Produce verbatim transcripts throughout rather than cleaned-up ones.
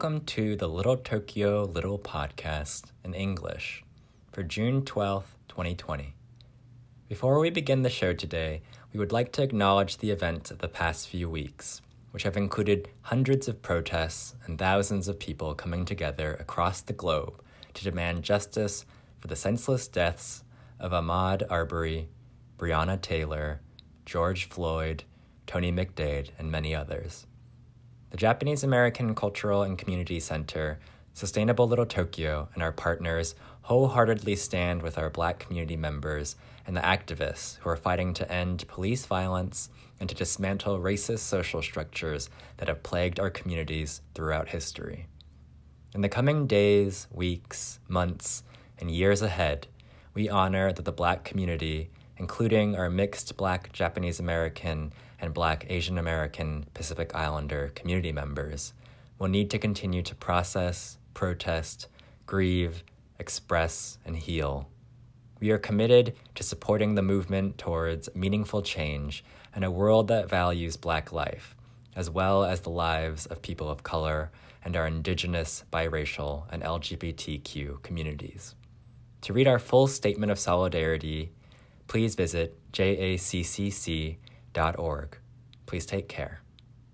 welcome to the Little Tokyo Little Podcast in English for June twelfth, twenty twenty. Before we begin the show today, we would like to acknowledge the events of the past few weeks, which have included hundreds of protests and thousands of people coming together across the globe to demand justice for the senseless deaths of Ahmaud Arbery, Breonna Taylor, George Floyd, Tony McDade, and many others. The Japanese American Cultural and Community Center, Sustainable Little Tokyo, and our partners wholeheartedly stand with our Black community members and the activists who are fighting to end police violence and to dismantle racist social structures that have plagued our communities throughout history. In the coming days, weeks, months, and years ahead, we honor that the Black community, including our mixed Black Japanese American and Black Asian American Pacific Islander community members, will need to continue to process, protest, grieve, express, and heal. We are committed to supporting the movement towards meaningful change and a world that values Black life, as well as the lives of people of color and our Indigenous, biracial, and L G B T Q communities. To read our full statement of solidarity, please visit J A C C C dot org. Please take care.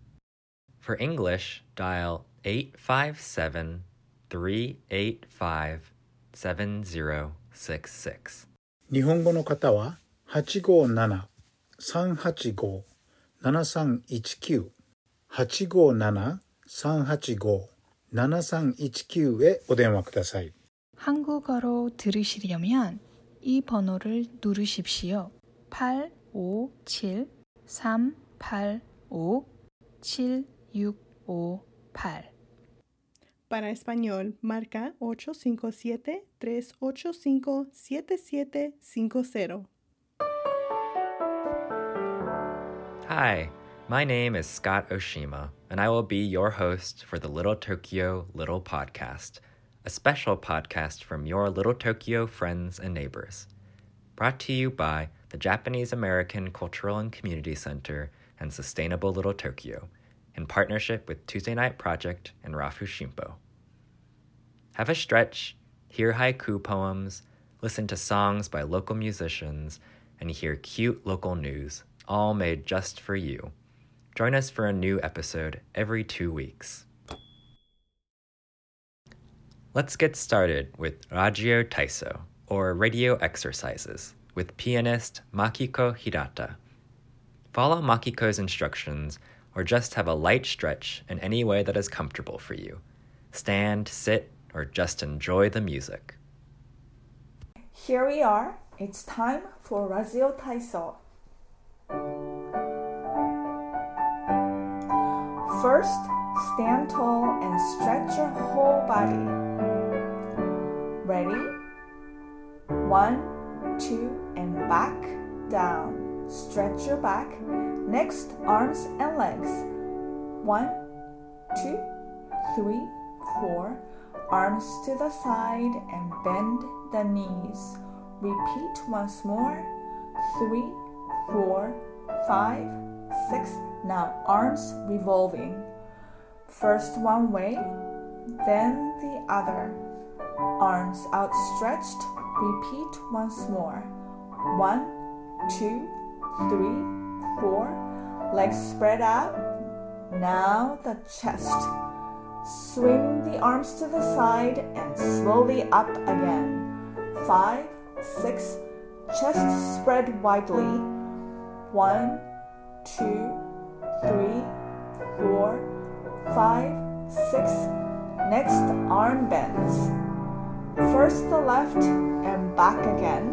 For English, dial eight five seven, three eight five, seven zero six six. 日本語の方ははちごなな、さんはちご、ななさんいちきゅう はちごなな、さんはちご、ななさんいちきゅうへお電話ください. 한국어로 들으시려면 이 번호를 누르십시오. 팔 오 칠, 삼 팔 오, 칠 육 오 팔. Para español, marca ocho cinco siete, tres ocho cinco, siete siete cinco cero. Hi, my name is Scott Oshima, and I will be your host for the Little Tokyo Little Podcast, a special podcast from your Little Tokyo friends and neighbors. Brought to you by the Japanese American Cultural and Community Center and Sustainable Little Tokyo, in partnership with Tuesday Night Project and Rafu Shimpo. Have a stretch, hear haiku poems, listen to songs by local musicians, and hear cute local news, all made just for you. Join us for a new episode every two weeks. Let's get started with Radio Taiso, or radio exercises, with pianist Makiko Hirata. Follow Makiko's instructions, or just have a light stretch in any way that is comfortable for you. Stand, sit, or just enjoy the music. Here we are. It's time for Radio Taiso. First, stand tall and stretch your whole body. Ready? One, two, and back, down. Stretch your back. Next, arms and legs. One, two, three, four. Arms to the side and bend the knees. Repeat once more. Three, four, five, six. Now arms revolving. First one way, then the other. Arms outstretched. Repeat once more. One, two, three, four. Legs spread out. Now the chest. Swing the arms to the side and slowly up again. Five, six. Chest spread widely. One, two, three, four, five, six. Next, arm bends. First the left and back again.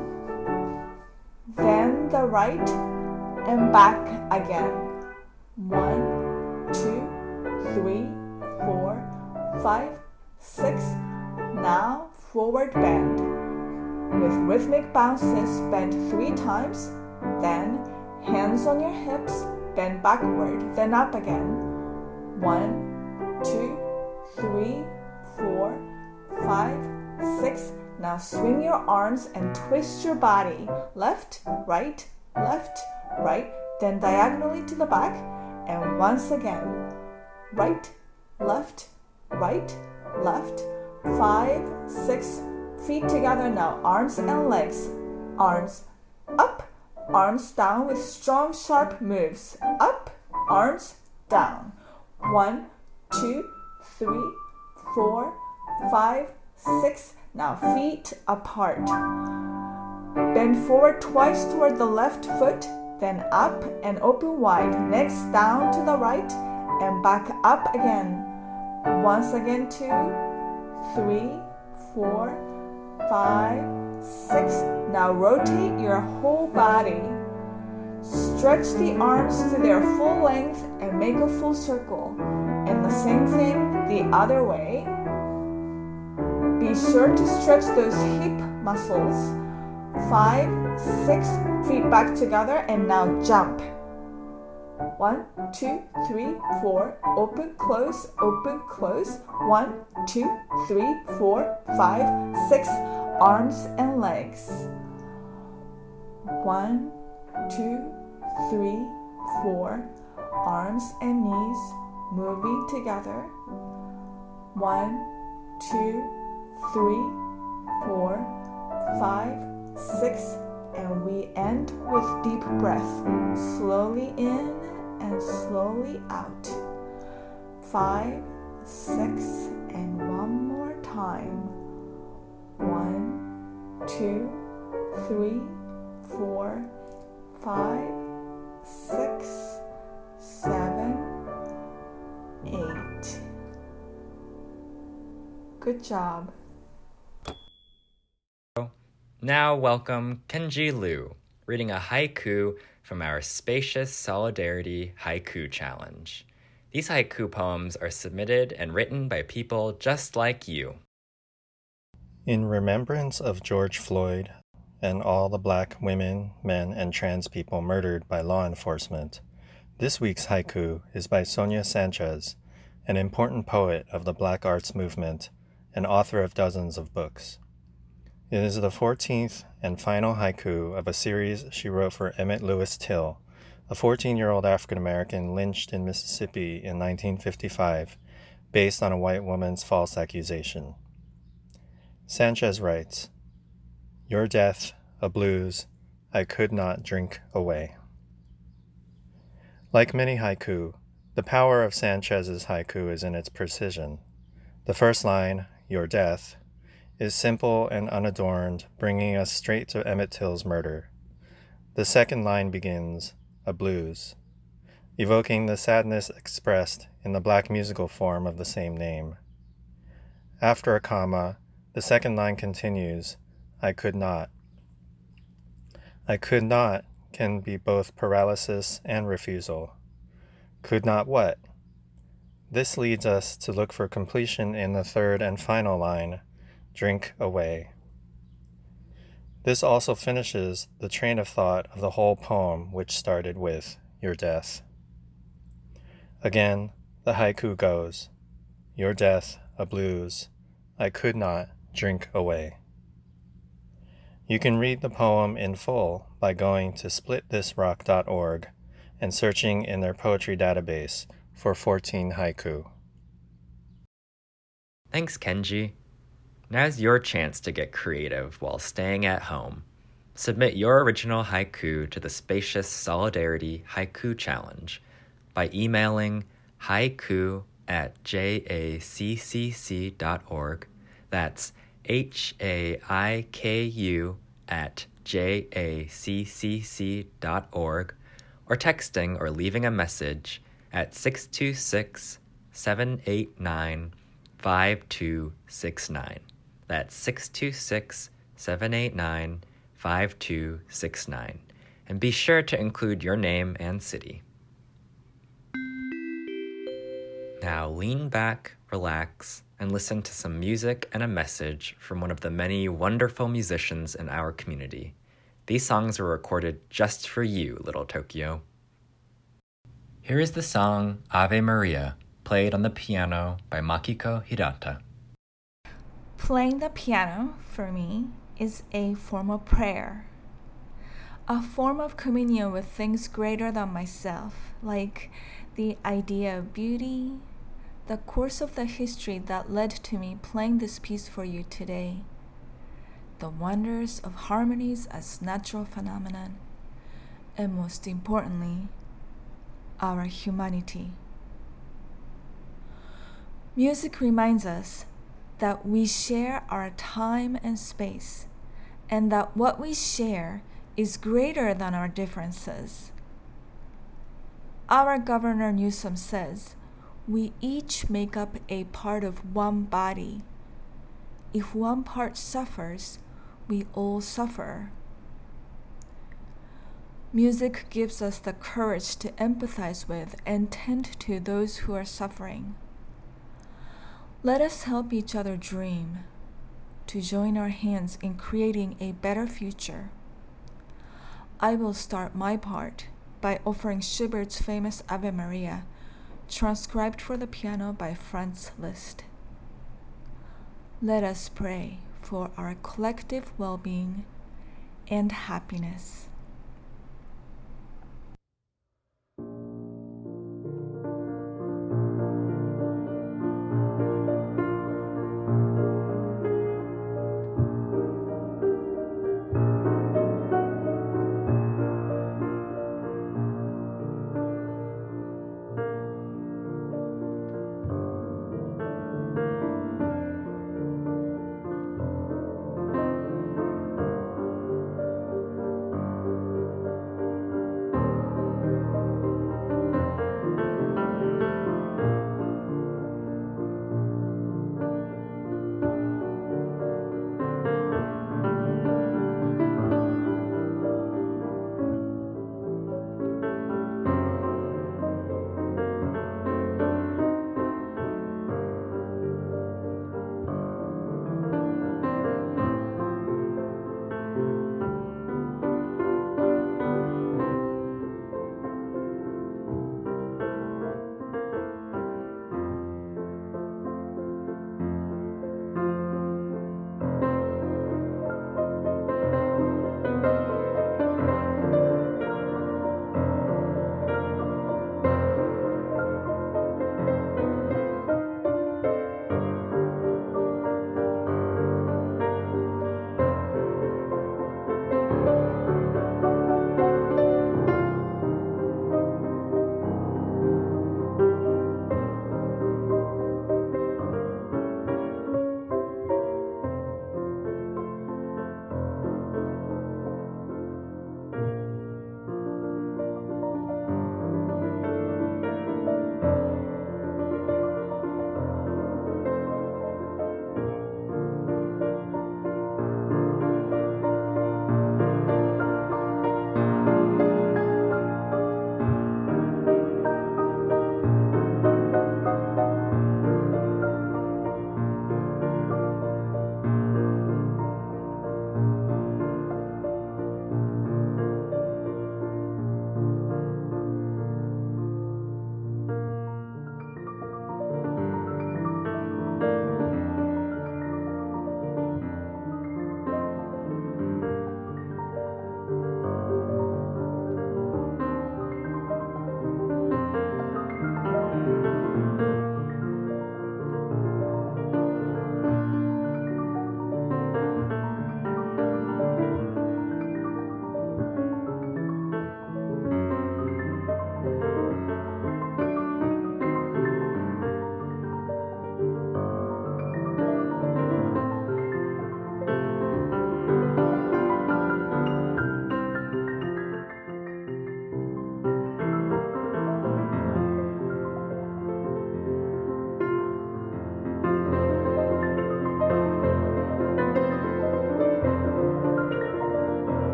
Then the right and back again. One, two, three, four, five, six. Now forward bend. With rhythmic bounces, bend three times. Then hands on your hips, bend backward, then up again. One, two, three, four, five, six. Now swing your arms and twist your body. Left, right, left, right. Then diagonally to the back. And once again. Right, left, right, left, five, six, feet together now, arms and legs, arms up, arms down with strong, sharp moves, up, arms down, one, two, three, four, five, six, now feet apart. Bend forward twice toward the left foot, then up and open wide, next down to the right and back up again. Once again, two, three, four, five, six. Now rotate your whole body. Stretch the arms to their full length and make a full circle. And the same thing the other way. Be sure to stretch those hip muscles. Five, six, feet back together, and now jump. One, two, three, four, open, close, open, close. One, two, three, four, five, six, arms and legs. One, two, three, four, arms and knees moving together. One, two, three, four, five, six, and we end with deep breath. Slowly in and slowly out. Five, six, and one more time. One, two, three, four, five, six, seven, eight. Good job. Now welcome Kenji Liu, reading a haiku from our Spacious Solidarity Haiku Challenge. These haiku poems are submitted and written by people just like you. In remembrance of George Floyd and all the black women, men, and trans people murdered by law enforcement, this week's haiku is by Sonia Sanchez, an important poet of the Black arts movement and author of dozens of books. It is the fourteenth and final haiku of a series she wrote for Emmett Lewis Till, a fourteen-year-old African-American lynched in Mississippi in nineteen fifty-five, based on a white woman's false accusation. Sanchez writes, "Your death, a blues, I could not drink away." Like many haiku, the power of Sanchez's haiku is in its precision. The first line, "Your death," is simple and unadorned, bringing us straight to Emmett Till's murder. The second line begins, "a blues," evoking the sadness expressed in the black musical form of the same name. After a comma, the second line continues, "I could not." I could not can be both paralysis and refusal. Could not what? This leads us to look for completion in the third and final line, "drink away." This also finishes the train of thought of the whole poem, which started with "your death." Again, the haiku goes, "Your death, a blues, I could not drink away." You can read the poem in full by going to split this rock dot org and searching in their poetry database for fourteen haiku. Thanks, Kenji. Now's your chance to get creative while staying at home. Submit your original haiku to the Spacious Solidarity Haiku Challenge by emailing haiku at jacc dot org. That's H A I K U at jacc dot org, or texting or leaving a message at six two six, seven eight nine, five two six nine. That's six two six, seven eight nine, five two six nine. And be sure to include your name and city. Now lean back, relax, and listen to some music and a message from one of the many wonderful musicians in our community. These songs were recorded just for you, Little Tokyo. Here is the song Ave Maria, played on the piano by Makiko Hirata. Playing the piano, for me, is a form of prayer. A form of communion with things greater than myself, like the idea of beauty, the course of the history that led to me playing this piece for you today, the wonders of harmonies as natural phenomenon, and most importantly, our humanity. Music reminds us that we share our time and space, and that what we share is greater than our differences. Our Governor Newsom says, we each make up a part of one body. If one part suffers, we all suffer. Music gives us the courage to empathize with and tend to those who are suffering. Let us help each other dream, to join our hands in creating a better future. I will start my part by offering Schubert's famous Ave Maria, transcribed for the piano by Franz Liszt. Let us pray for our collective well-being and happiness.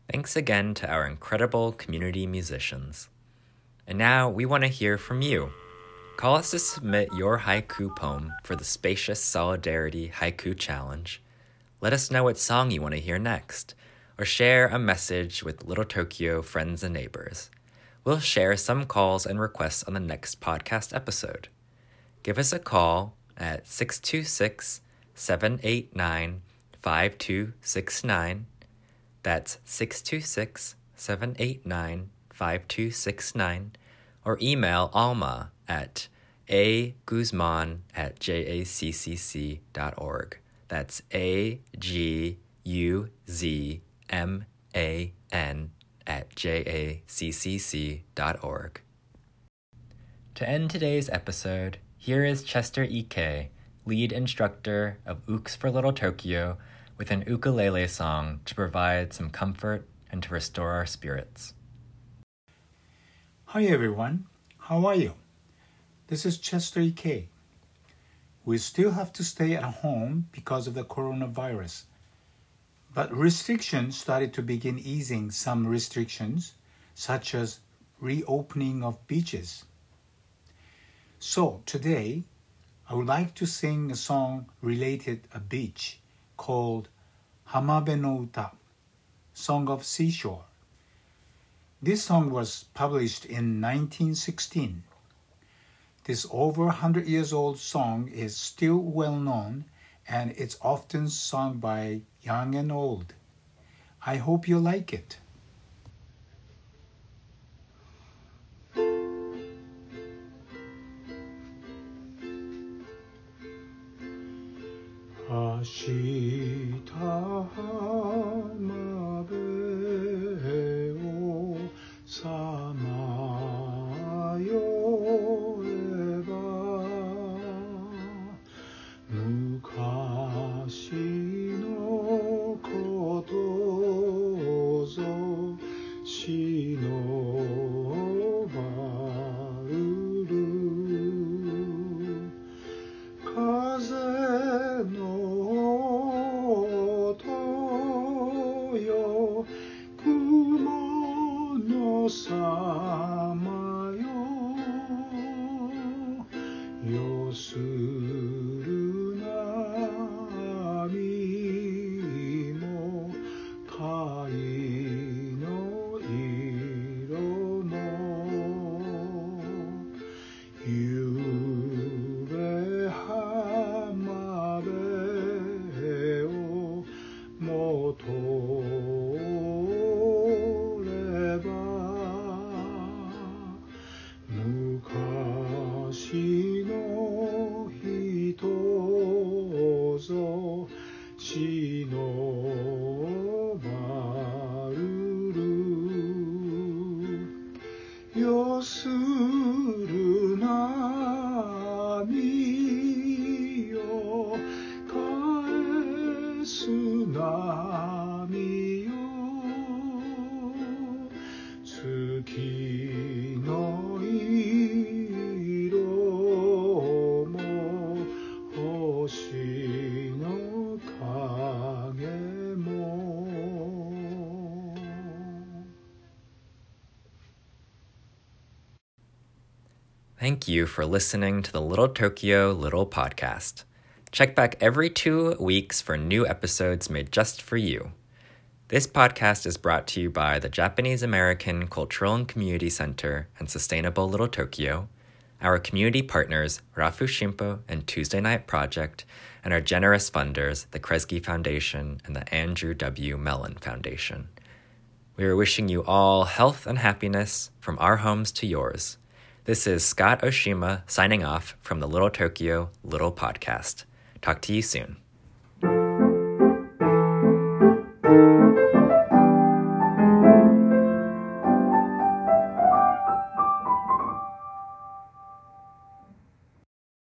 Thanks again to our incredible community musicians. And now we want to hear from you. Call us to submit your haiku poem for the Spacious Solidarity Haiku Challenge. Let us know what song you want to hear next, or share a message with Little Tokyo friends and neighbors. We'll share some calls and requests on the next podcast episode. Give us a call at six two six, seven eight nine, five two six nine. That's six two six, seven eight nine, five two six nine. Or email Alma at aguzman at jaccc dot org. That's A G U Z M A N at jaccc dot org. To end today's episode, here is Chester Ike, lead instructor of Ooks for Little Tokyo, with an ukulele song to provide some comfort and to restore our spirits. Hi everyone, how are you? This is Chester Ike. We still have to stay at home because of the coronavirus, but restrictions started to begin easing some restrictions, such as reopening of beaches. So today, I would like to sing a song related to a beach called Hamabe no Uta, Song of Seashore. This song was published in nineteen sixteen. This over one hundred years old song is still well known, and it's often sung by young and old. I hope you like it. Ashita hamabe o samayoeba mukashi no koto zo shinobaruru kaze no samayo yosuru nami mo tai no iro mo yube hamabe o moto yosuru nami yo kaesu nami yo tsuki no iro mo hoshi no kage mo. Thank you for listening to the Little Tokyo Little Podcast. Check back every two weeks for new episodes made just for you. This podcast is brought to you by the Japanese American Cultural and Community Center and Sustainable Little Tokyo, our community partners Rafu Shimpo and Tuesday Night Project, and our generous funders, the Kresge Foundation and the Andrew W. Mellon Foundation. We are wishing you all health and happiness from our homes to yours. This is Scott Oshima signing off from the Little Tokyo Little Podcast. Talk to you soon.